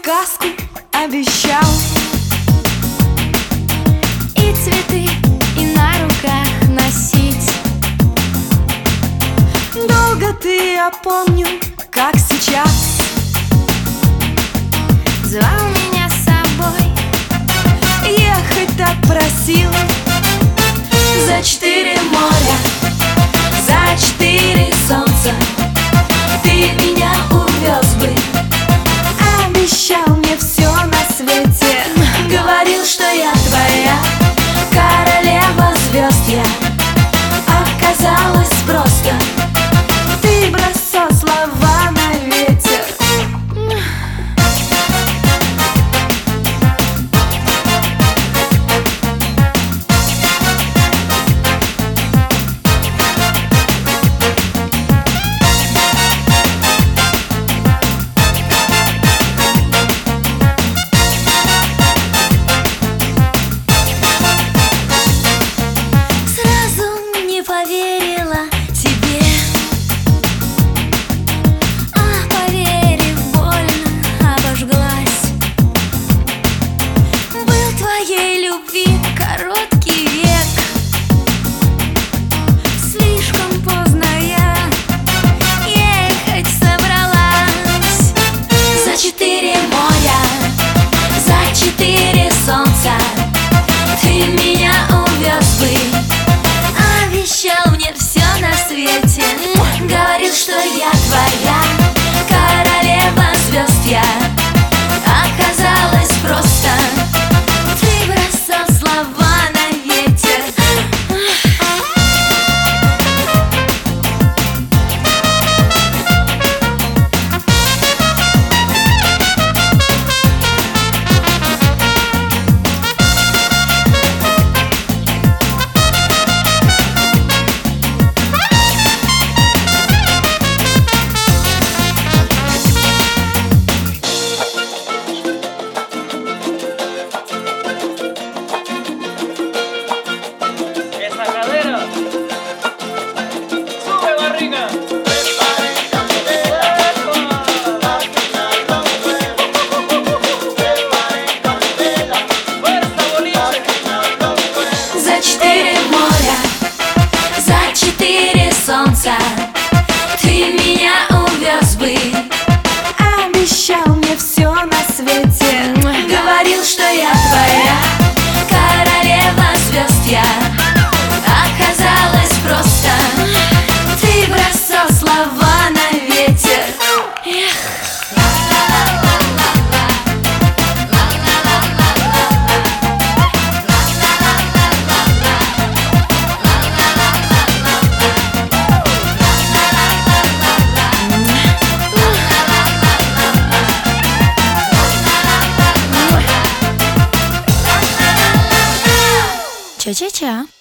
сказку обещал. И цветы, и на руках носить. Долго ты, я помню, как сейчас, звал меня с собой, ехать так просил. За 4 моря, за 4 солнца ты меня увез бы. Обещал мне все на свете, говорил, что я твоя королева звезд. Я оказалась просто, ты бросал слова на ветер. Поверила тебе, а поверив, больно обожглась. Был твоей любви короткий век, слишком поздно я ехать собралась. За 4 моря, за 4 солнца ты меня увез бы. Обещал мне все на свете, говорил, что я твоя королева звезд. Я оказалась просто, ты бросал слова на ветер. За 4 моря, за 4 солнца ты меня увез бы. Обещал мне все на свете, говорил, что я твоя королева звезд. Я оказалась просто, ты бросал слова на ветер. Ча-ча-ча.